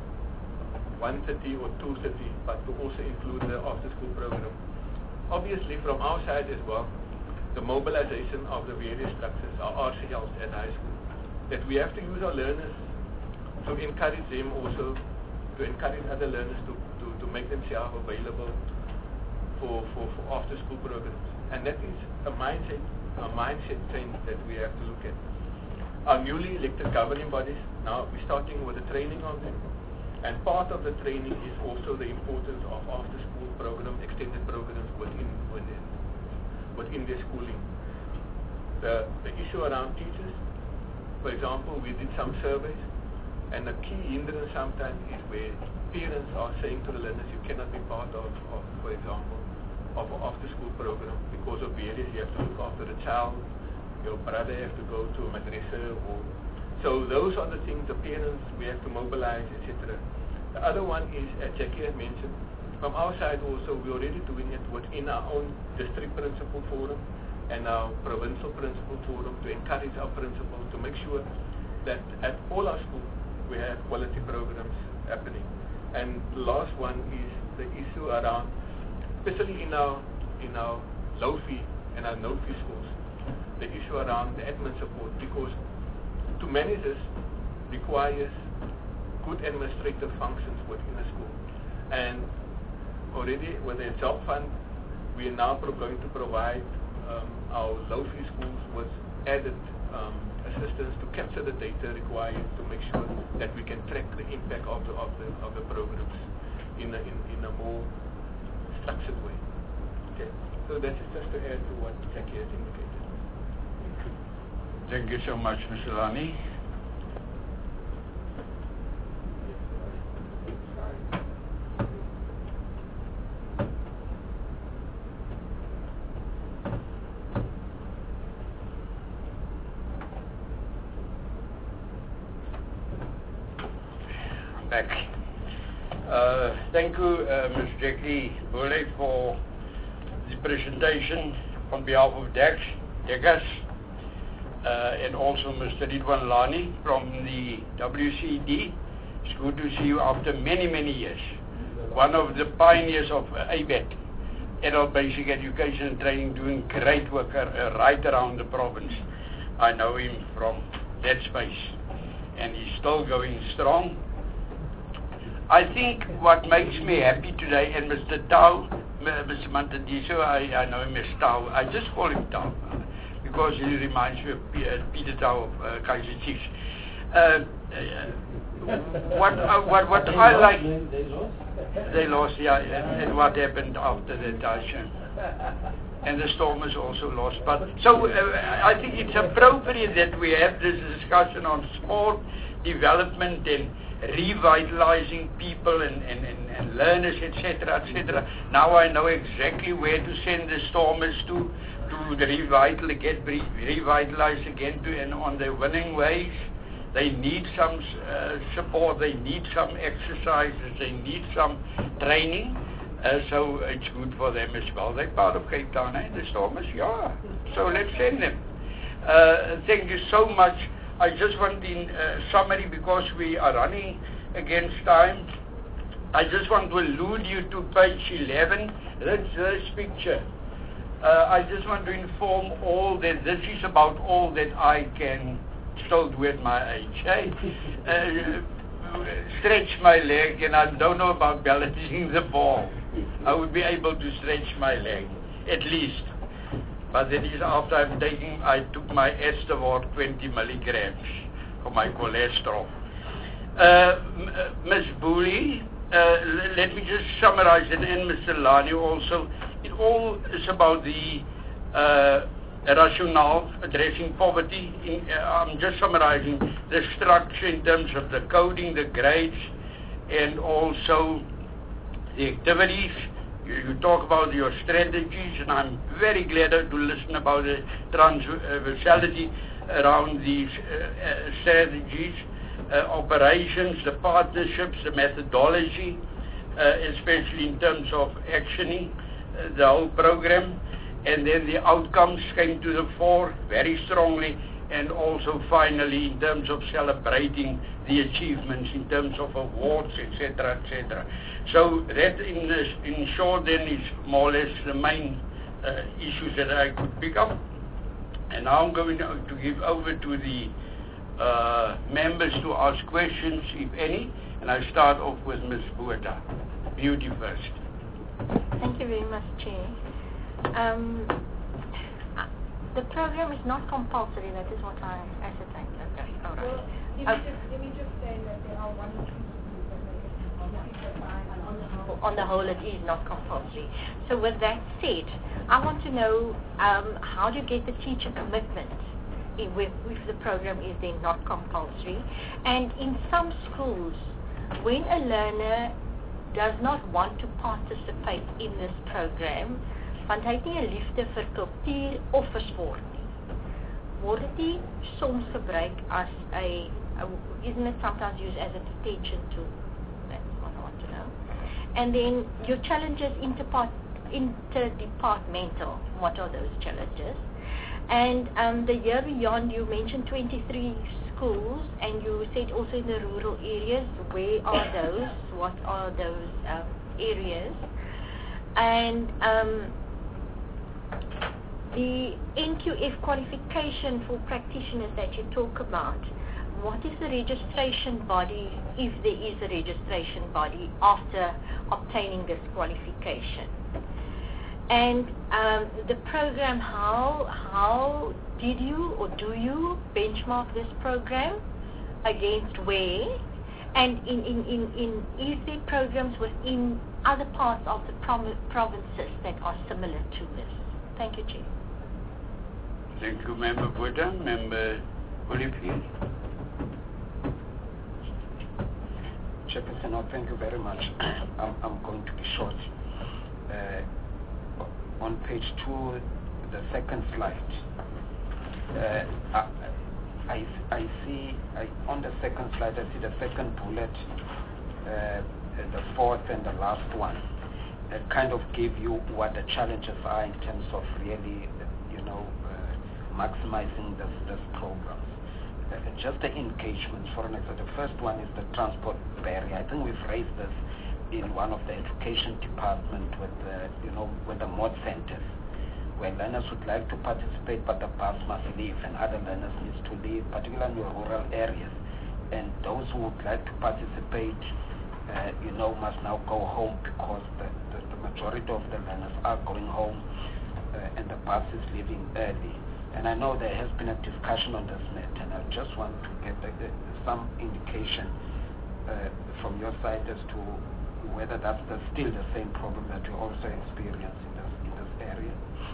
one thirty or two thirty, but to also include the after-school program. Obviously, from our side as well, the mobilization of the various structures, our R C Ls at high school, that we have to use our learners to encourage them also, to encourage other learners to, to, to make themselves available for, for, for after-school programs. And that is a mindset, a mindset change that we have to look at. Our newly elected governing bodies, now we're starting with the training of them. And part of the training is also the importance of after-school programs, extended programs within, within, within their schooling. The, the issue around teachers, for example, we did some surveys, and the key hindrance sometimes is where parents are saying to the learners, you cannot be part of, of for example, of an after-school program because of various, you have to look after the child, your brother have to go to a madrasa, or so those are the things, the parents, we have to mobilize, et cetera. The other one is, as Jackie has mentioned, from our side also, we're already doing it within our own district principal forum and our provincial principal forum to encourage our principals to make sure that at all our schools, we have quality programs happening. And the last one is the issue around, especially in our in our low fee and our no fee schools, the issue around the admin support, because to manage this requires good administrative functions within a school. And already with the job fund, we are now pro going to provide um, our low fee schools with added um, assistance to capture the data required to make sure that we can track the impact of the of the of the programs in a in, in a more structured way. Okay, so that is just to add to what Jackie has indicated. Thank you so much, Mister Lani. Back. Uh, thank you, uh, Miz Jackie Bole, for the presentation on behalf of DEX, DECAS, uh, and also Mister Ridwan Lani from the W C D. It's good to see you after many, many years. One of the pioneers of uh, A B E T, Adult Basic Education and Training, doing great work uh, right around the province. I know him from that space, and he's still going strong. I think what makes me happy today, and Mister Tau, Mister Mantadiso, I, I know him as Tau, I just call him Tau, because he reminds me of Peter Tau of uh, Kaiser Chiefs. Uh, uh, what, uh, what, what I like, they lost, yeah, and, and what happened after that, I and the Stormers also lost. But so uh, I think it's appropriate that we have this discussion on sport development and revitalizing people and, and, and, and learners, et cetera, et cetera. Now I know exactly where to send the Stormers to, to the revital, get re revitalized again to, and on their winning ways. They need some uh, support, they need some exercises, they need some training. Uh, so it's good for them as well. They're part of Cape Town, eh? The Stormers, yeah. So let's send them. Uh, thank you so much. I just want in uh, summary, because we are running against time, I just want to allude you to page eleven, that's this picture. Uh, I just want to inform all that this is about all that I can still do at my age. Eh? Uh, stretch my leg, and I don't know about balancing the ball. I would be able to stretch my leg, at least. But that is after I'm taking, I took my Esterwort twenty milligrams for my cholesterol. Uh, Miz Booley, uh, let me just summarize it, and Mister Lani also. It all is about the uh, rationale addressing poverty. In, uh, I'm just summarizing the structure in terms of the coding, the grades, and also the activities. You, you talk about your strategies, and I'm very glad to listen about the transversality around these uh, uh, strategies. uh, operations, the partnerships, the methodology, uh, especially in terms of actioning uh, the whole program. And then the outcomes came to the fore very strongly, and also finally in terms of celebrating the achievements in terms of awards, et cetera, et cetera. So that in, in short then is more or less the main uh, issues that I could pick up. And now I'm going to, to give over to the uh, members to ask questions, if any, and I start off with Miz Botha. Beauty first. Thank you very much, Chair. Um, the program is not compulsory, that is what I ascertained. Okay, all right. Well, let, me Uh, just, let me just say that there are one or two schools that make it compulsory, but on the whole, on the whole, it is not compulsory. So with that said, I want to know um, how do you get the teacher commitment if, if the program is then not compulsory? And in some schools, when a learner does not want to participate in this program, want hy het nie 'n liefde vir kultuur of vir sport nie, word dit soms gebruik as a, a isn't it sometimes used as a detention tool? That's what I want to know. And then your challenges interpart, interdepartmental, what are those challenges? And um, the year beyond, you mentioned twenty-three schools, and you said also in the rural areas. Where are those? What are those um, areas? And um, the N Q F qualification for practitioners that you talk about, what is the registration body, if there is a registration body, after obtaining this qualification? And um, the program, how how did you or do you benchmark this program against where? And in, in, in, in is there programs within other parts of the prom- provinces that are similar to this? Thank you, Chair. Thank you, Member Botha. Member Holyfield. Chairperson, no, thank you very much. I'm, I'm going to be short. Uh, on page two, the second slide, uh, I, I, I see, I, on the second slide, I see the second bullet, uh, the fourth and the last one, that kind of give you what the challenges are in terms of really, you know, uh, maximizing this, this program. Uh, just the engagements, for an example, the first one is the transport barrier. I think we've raised this in one of the education department with the, you know, with the mod centers, where learners would like to participate, but the bus must leave, and other learners need to leave, particularly in rural areas. And those who would like to participate, uh, you know, must now go home because the, the, the majority of the learners are going home, uh, and the bus is leaving early. And I know there has been a discussion on this net, and I just want to get the, the, some indication uh, from your side as to whether that's the, still the same problem that you also experience in this, in this area.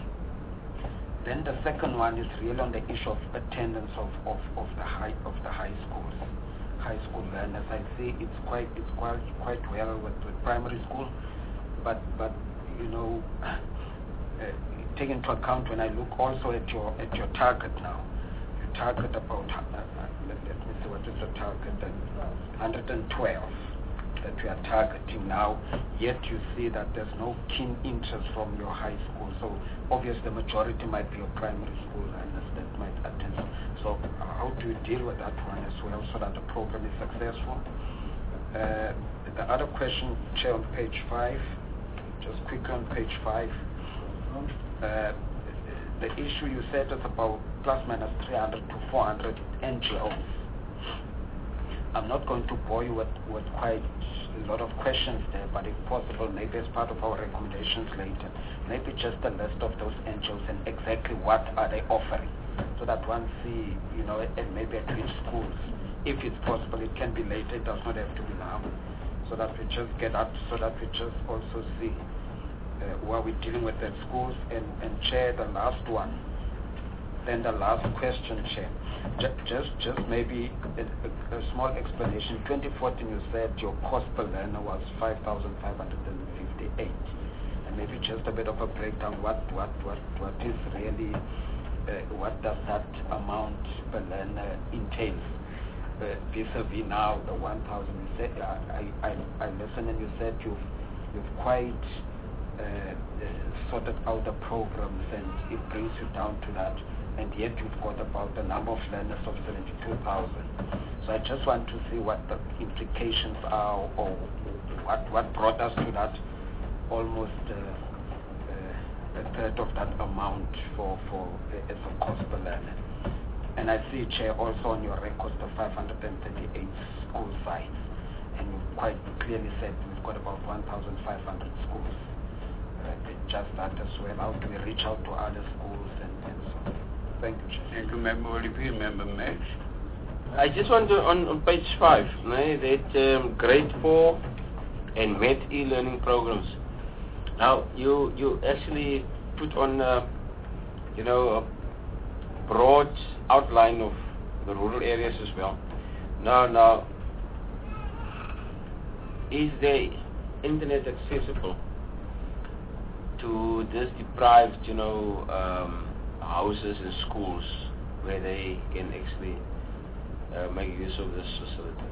Then the second one is really on the issue of attendance of, of, of the high of the high schools, high school learners. I see it's quite it's quite quite well with, with primary school, but but you know, uh, take into account when I look also at your at your target now, you target about uh, uh, let, let me see what is the target then one hundred twelve. That we are targeting now, yet you see that there's no keen interest from your high school. So obviously the majority might be your primary school learners that might attend. So how do you deal with that one as well so that the program is successful? Uh, the other question, Chair, on page five, just quickly on page five, uh, the issue you said is about plus minus three hundred to four hundred N G Os. I'm not going to bore you with, with quite a lot of questions there, but if possible, maybe as part of our recommendations later, maybe just a list of those N G Os and exactly what are they offering, so that one see, you know, and maybe at which schools. If it's possible, it can be later, it does not have to be now, so that we just get up, so that we just also see uh, where we're dealing with the schools. And, and Chair, the last one, then the last question, Chair. Just, just maybe a, a, a small explanation. In twenty fourteen, you said your cost per learner was five thousand five hundred fifty-eight, and maybe just a bit of a breakdown. What, what, what, what is really, uh, what does that amount per learner entail? uh, vis-a-vis now the one thousand. You said I, I, I listened and you said you've you've quite uh, uh, sorted out the programs and it brings you down to that, and yet you've got about the number of learners of seventy-two thousand. So I just want to see what the implications are, or what what brought us to that almost uh, uh, a third of that amount for for uh, as a cost per learner. And I see, Chair, also on your record the five hundred thirty-eight school sites, and you quite clearly said we've got about one thousand five hundred schools. Uh, just that as well. How do we reach out to other schools and, and so on? Thank you, Chair. Thank you, Member. If you remember, Max. I just want to, on, on page five, no, that um, grade four and math e-learning programs. Now, you you actually put on, uh, you know, a broad outline of the rural areas as well. Now, now, is the internet accessible to this deprived, you know, um, houses and schools where they can actually uh, make use of this facility?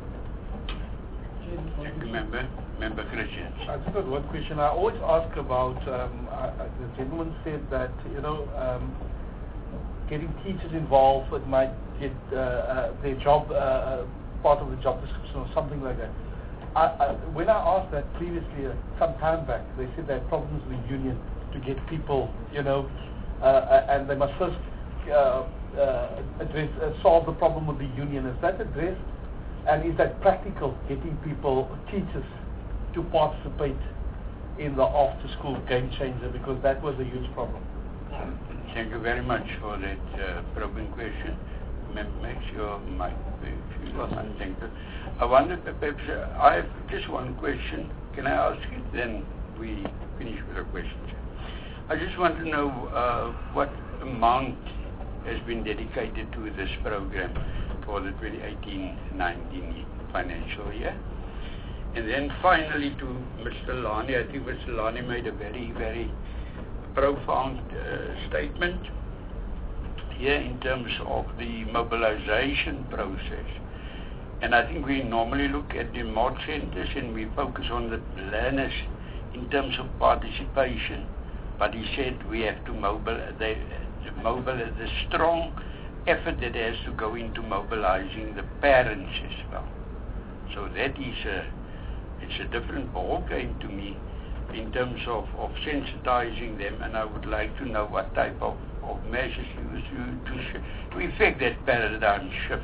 Thank you, Member. Member Christian. I just got one question. I always ask about, um, I, I, the gentleman said that, you know, um, getting teachers involved, it might get uh, uh, their job, uh, part of the job description or something like that. I, I, when I asked that previously, uh, some time back, they said they had problems with the union to get people, you know, uh, and they must first uh, uh, address, uh, solve the problem with the union. Is that addressed? And is that practical, getting people, teachers, to participate in the after-school game changer, because that was a huge problem. Thank you very much for that uh, probing question. Make sure my, if you don't mind, thank you. I wonder, perhaps, uh, I have just one question. Can I ask it? Then we finish with the questions. I just want to know uh, what amount has been dedicated to this program for the twenty eighteen nineteen financial year. And then finally to Mister Lani, I think Mister Lani made a very, very profound uh, statement here in terms of the mobilization process. And I think we normally look at the mod centers and we focus on the learners in terms of participation. But he said we have to mobilize, the, mobilize the strong effort that has to go into mobilizing the parents as well. So that is a, it's a different ball game to me in terms of, of sensitizing them, and I would like to know what type of, of measures you use to, to, to effect that paradigm shift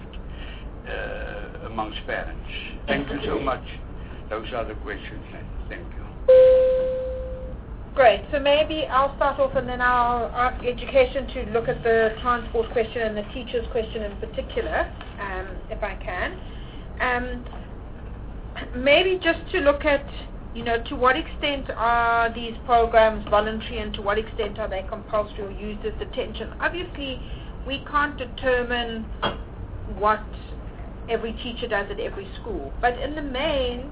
uh, amongst parents. Thank you so much. Those are the questions. Thank you. Great. So maybe I'll start off and then I'll ask education to look at the transport question and the teachers question in particular, um, if I can. Um, maybe just to look at, you know, to what extent are these programs voluntary and to what extent are they compulsory or used as detention? Obviously, we can't determine what every teacher does at every school. But in the main,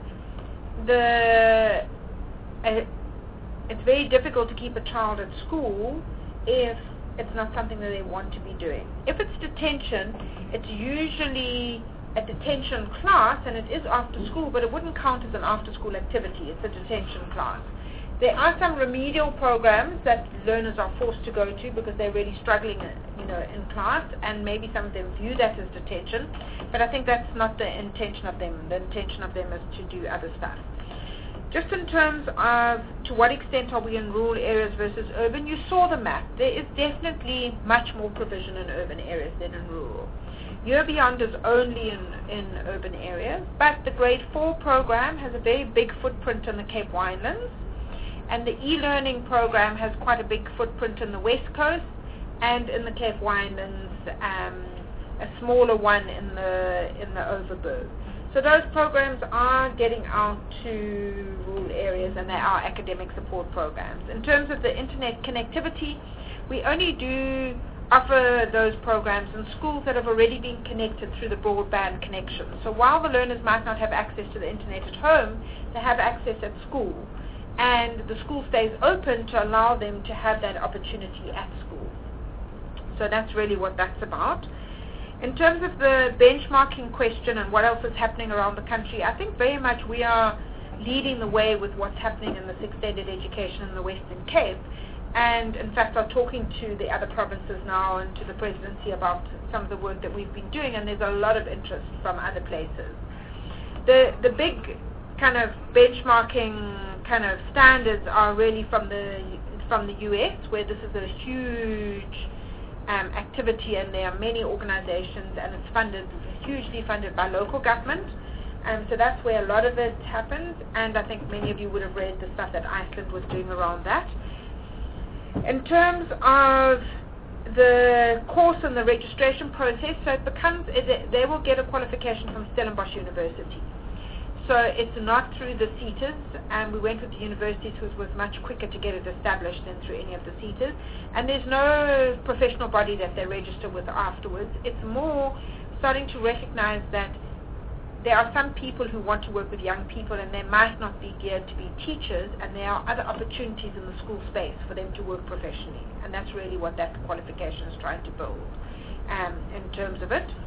the uh, it's very difficult to keep a child at school if it's not something that they want to be doing. If it's detention, it's usually a detention class, and it is after school, but it wouldn't count as an after-school activity. It's a detention class. There are some remedial programs that learners are forced to go to because they're really struggling, you know, in class, and maybe some of them view that as detention, but I think that's not the intention of them. The intention of them is to do other stuff. Just in terms of to what extent are we in rural areas versus urban, you saw the map. There is definitely much more provision in urban areas than in rural. Year Beyond is only in, in urban areas, but the grade four program has a very big footprint in the Cape Winelands, and the e-learning program has quite a big footprint in the West Coast and in the Cape Winelands, um, a smaller one in the in the Overberg. So those programs are getting out to rural areas, and they are academic support programs. In terms of the internet connectivity, we only do offer those programs in schools that have already been connected through the broadband connection. So while the learners might not have access to the internet at home, they have access at school. And the school stays open to allow them to have that opportunity at school. So that's really what that's about. In terms of the benchmarking question and what else is happening around the country, I think very much we are leading the way with what's happening in this extended education in the Western Cape, and in fact are talking to the other provinces now and to the presidency about some of the work that we've been doing, and there's a lot of interest from other places. The the big kind of benchmarking kind of standards are really from the from the U S, where this is a huge um, activity, and there are many organizations, and it's funded hugely funded by local government. Um, so that's where a lot of it happens, and I think many of you would have read the stuff that Iceland was doing around that. In terms of the course and the registration process, so it becomes, it, they will get a qualification from Stellenbosch University. So it's not through the CETAs, and we went with the universities, which was much quicker to get it established than through any of the CETAs. And there's no professional body that they register with afterwards. It's more starting to recognize that there are some people who want to work with young people, and they might not be geared to be teachers, and there are other opportunities in the school space for them to work professionally. And that's really what that qualification is trying to build um, in terms of it.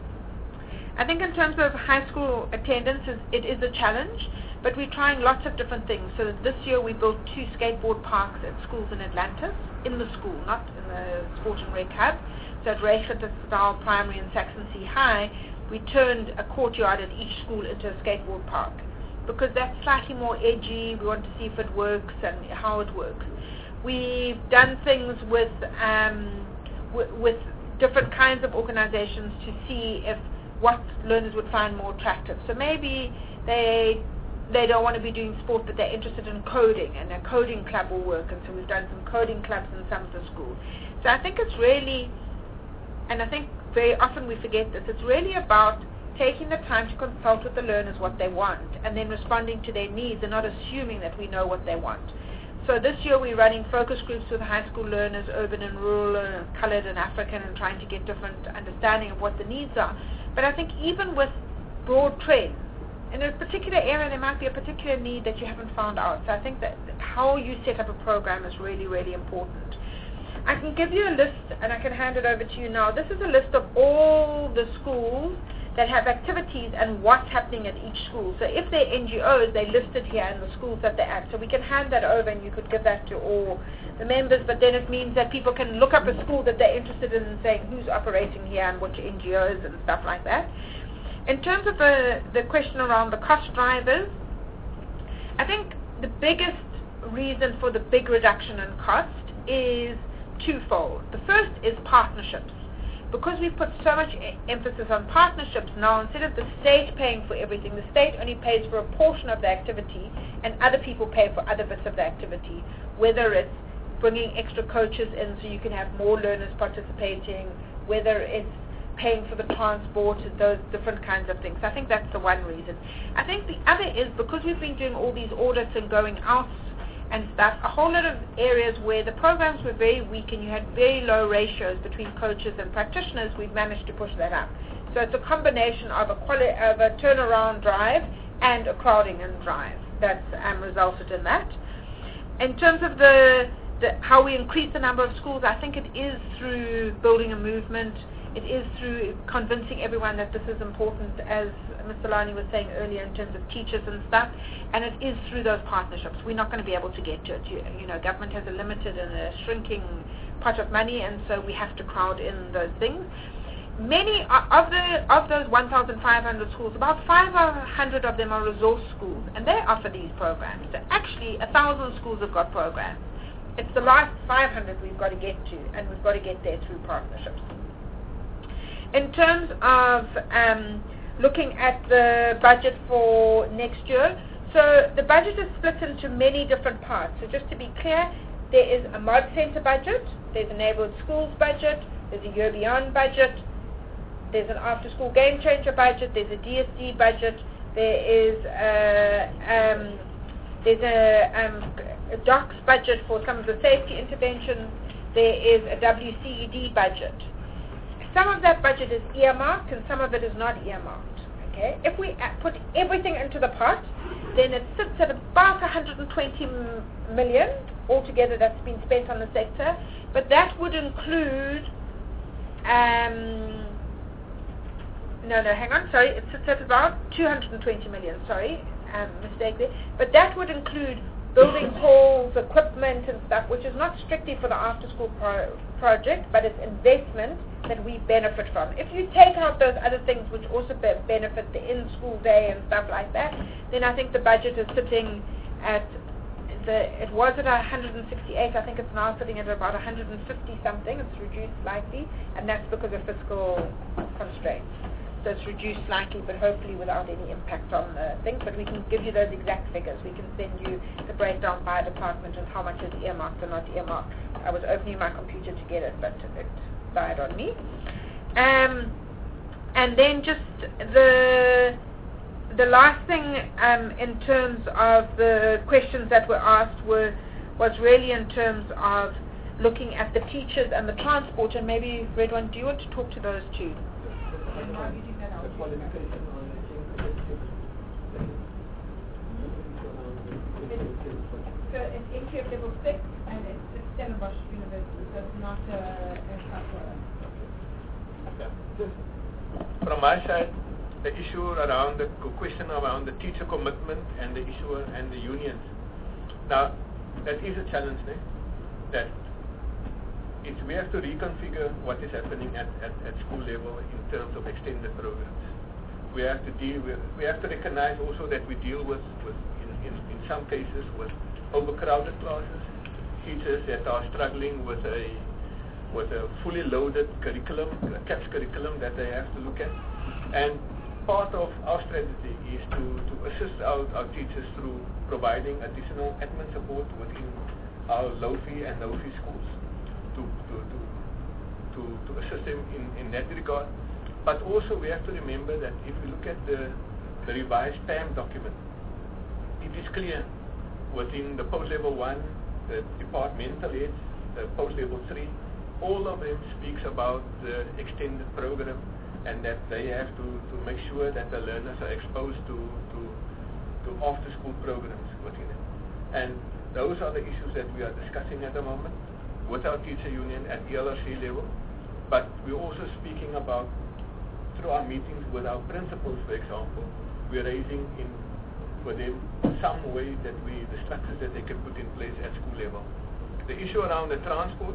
I think in terms of high school attendance, it is a challenge, but we're trying lots of different things. So this year we built two skateboard parks at schools in Atlantis, in the school, not in the Sport and Rec Hub. So at Reichenthal Primary and Saxon Sea High, we turned a courtyard at each school into a skateboard park, because that's slightly more edgy. We want to see if it works and how it works. We've done things with um, w- with different kinds of organizations to see if what learners would find more attractive. So maybe they they don't want to be doing sport, but they're interested in coding, and a coding club will work. And so we've done some coding clubs in some of the schools. So I think it's really, and I think very often we forget this, it's really about taking the time to consult with the learners what they want, and then responding to their needs, and not assuming that we know what they want. So this year we're running focus groups with high school learners, urban and rural, and coloured and African, and trying to get different understanding of what the needs are. But I think even with broad trends, in a particular area there might be a particular need that you haven't found out. So I think that how you set up a program is really, really important. I can give you a list, and I can hand it over to you now. This is a list of all the schools that have activities and what's happening at each school. So if they're N G Os, they're listed here in the schools that they're at. So we can hand that over, and you could give that to all the members, but then it means that people can look up a school that they're interested in and saying who's operating here and which N G Os and stuff like that. In terms of the, the question around the cost drivers, I think the biggest reason for the big reduction in cost is twofold. The first is partnerships. Because we've put so much e- emphasis on partnerships now, instead of the state paying for everything, the state only pays for a portion of the activity, and other people pay for other bits of the activity, whether it's bringing extra coaches in so you can have more learners participating, whether it's paying for the transport, those different kinds of things. I think that's the one reason. I think the other is because we've been doing all these audits and going out and stuff, a whole lot of areas where the programs were very weak and you had very low ratios between coaches and practitioners, we've managed to push that up. So it's a combination of a, quali- of a turnaround drive and a crowding in drive that's um, resulted in that. In terms of the, the how we increase the number of schools, I think it is through building a movement. It is through convincing everyone that this is important, as Mister Lani was saying earlier, in terms of teachers and stuff, and it is through those partnerships. We're not going to be able to get to it. You, you know, government has a limited and a shrinking pot of money, and so we have to crowd in those things. Many of the of those one thousand five hundred schools, about five hundred of them are resource schools, and they offer these programs. So actually, a thousand schools have got programs. It's the last five hundred we've got to get to, and we've got to get there through partnerships. In terms of um, looking at the budget for next year, so the budget is split into many different parts. So just to be clear, there is a mod centre budget, there's a neighbourhood schools budget, there's a year beyond budget, there's an after school game changer budget, there's a D S D budget, there is a, um, there's a, um, a D O C S budget for some of the safety interventions, there is a W C E D budget. Some of that budget is earmarked and some of it is not earmarked. Okay? If we put everything into the pot, then it sits at about one hundred twenty million altogether that's been spent on the sector, but that would include um, No, no, hang on, sorry. It sits at about two hundred twenty million, sorry, um, mistake there. But that would include building halls, equipment and stuff, which is not strictly for the after-school pro- project, but it's investment that we benefit from. If you take out those other things which also be- benefit the in-school day and stuff like that, then I think the budget is sitting at the, it was at one hundred sixty-eight, I think it's now sitting at about one hundred fifty something, it's reduced slightly, and that's because of fiscal constraints. So it's reduced slightly, but hopefully without any impact on the thing. But we can give you those exact figures. We can send you the breakdown by department and how much is earmarked or not earmarked. I was opening my computer to get it, but it died on me. Um, and then just the the last thing um, in terms of the questions that were asked were was really in terms of looking at the teachers and the transport. And maybe, Redwan, do you want to talk to those two? The qualification on the So it's entry of level six and it's, it's Stellenbosch University, so it's not a, a software. Yeah. Just from my side, the issue around the question around the teacher commitment and the issue and the unions. Now, that is a challenge, né? That it's, we have to reconfigure what is happening at, at, at school level in terms of extended programs. We have to deal with, we have to recognize also that we deal with, with in, in, in some cases with overcrowded classes, teachers that are struggling with a with a fully loaded curriculum, a CAPS curriculum that they have to look at. And part of our strategy is to, to assist our, our teachers through providing additional admin support within our low-fee and no-fee schools. To, to, to, to, to assist them in, in that regard. But also we have to remember that if we look at the, the revised P A M document, it is clear within the post-level one, the departmental heads, the post-level three, all of them speaks about the extended program and that they have to, to make sure that the learners are exposed to, to, to after-school programs within it. And those are the issues that we are discussing at the moment with our teacher union at E L R C level, but we're also speaking about, through our meetings with our principals, for example, we're raising in with them some way that we, the structures that they can put in place at school level. The issue around the transport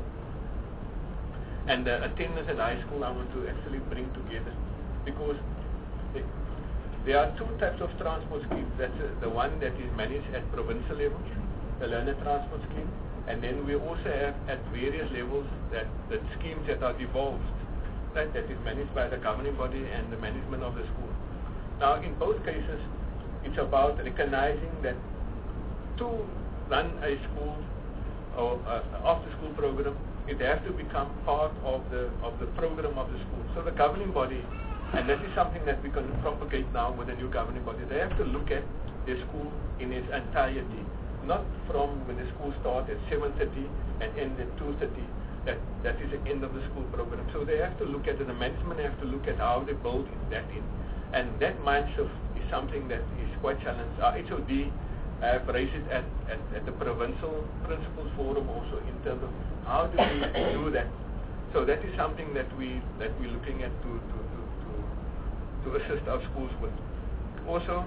and the attendance at high school I want to actually bring together, because it, there are two types of transport schemes. That's uh, the one that is managed at provincial level, the learner transport scheme. And then we also have at various levels that the schemes that are devolved, right, that is managed by the governing body and the management of the school. Now, in both cases, it's about recognizing that to run a school or uh, after-school program, it has to become part of the of the program of the school. So the governing body, and that is something that we can propagate now with the new governing body, they have to look at the school in its entirety. Not from when the school starts at seven thirty and ends at two thirty. That that is the end of the school program. So they have to look at it, the management have to look at how they build that in. And that mind shift is something that is quite challenged. Our H O D have raised it at, at, at the provincial principals forum also in terms of how do we do that. So that is something that we that we're looking at to to, to, to, to assist our schools with. Also,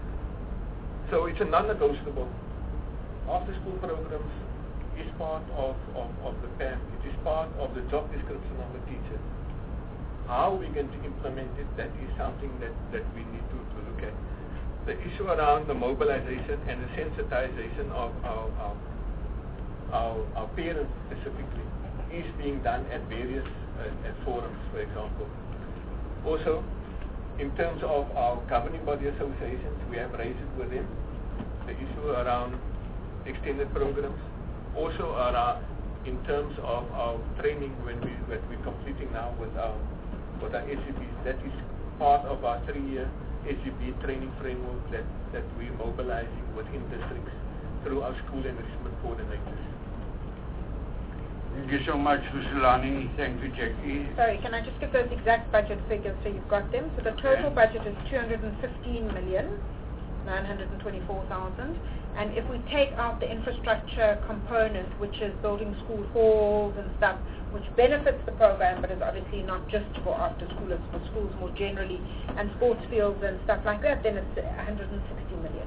so it's a non-negotiable. After-school programs is part of, of, of the P A M. It is part of the job description of the teacher. How we're going to implement it, that is something that, that we need to, to look at. The issue around the mobilization and the sensitization of our, our, our, our parents specifically is being done at various uh, at forums, for example. Also, in terms of our governing body associations, we have raised it with them. The issue around extended programs, also are uh, in terms of our training when we that we're completing now with our with our S G Bs. That is part of our three-year S G B training framework that that we're mobilizing within districts through our school enrichment coordinators. Thank you so much, Rusulani. Thank you, Jackie. Sorry, can I just give those exact budget figures so you've got them? So the total budget is two hundred fifteen million. nine hundred twenty-four thousand. And if we take out the infrastructure component, which is building school halls and stuff, which benefits the program, but is obviously not just for after school, it's for schools more generally, and sports fields and stuff like that, then it's one hundred sixty million.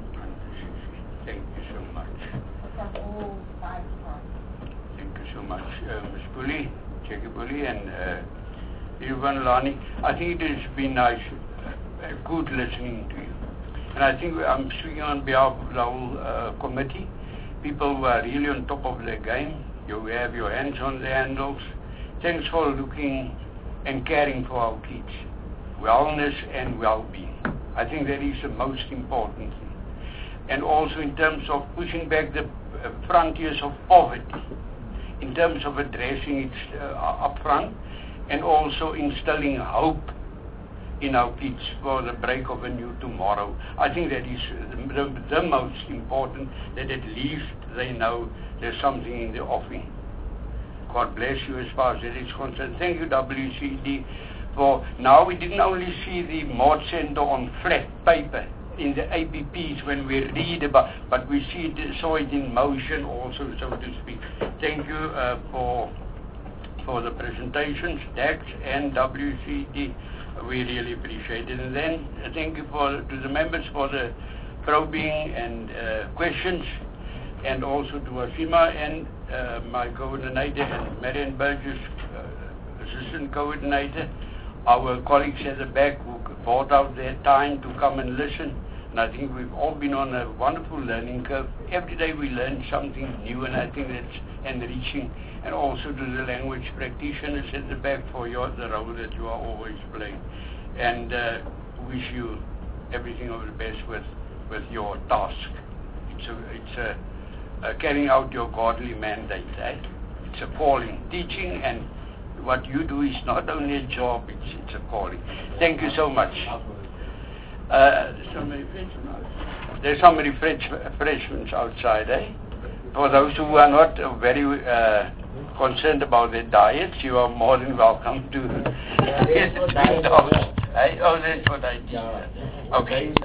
Thank you so much. Across all five departments. Thank you so much, uh, Miz Bully, Jackie Bully, and uh, Irvan Lani. I think it has been nice, uh, good listening to you. And I think I'm speaking on behalf of the whole uh, committee. People who are really on top of their game. You have your hands on the handles. Thanks for looking and caring for our kids. Wellness and well-being. I think that is the most important thing. And also in terms of pushing back the uh, frontiers of poverty, in terms of addressing it uh, up front, and also instilling hope in our kids for the break of a new tomorrow. I think that is the, the, the most important, that at least they know there's something in the offing. God bless you as far as that is concerned. Thank you, W C D, for now we didn't only see the Mod Center on flat paper in the A P Ps when we read about, but we see it, saw it in motion also, so to speak. Thank you uh, for for the presentations, Dax and W C D. We really appreciate it. And then uh, thank you for to the members for the probing and uh, questions, and also to Asima and uh, my coordinator and Marian Burgess, uh, assistant coordinator, our colleagues at the back who brought out their time to come and listen. And I think we've all been on a wonderful learning curve. Every day we learn something new, and I think that's enriching. And also to the language practitioners at the back for your, the role that you are always playing. And uh, wish you everything of the best with, with your task. It's a, it's a, a carrying out your godly mandate. Eh? It's a calling. Teaching and what you do is not only a job, it's, it's a calling. Thank you so much. Uh, some there's some refresh, refreshments outside, eh? For those who are not uh, very uh, concerned about their diets, you are more than welcome to get the drink of it. Oh, that's what I did. Okay.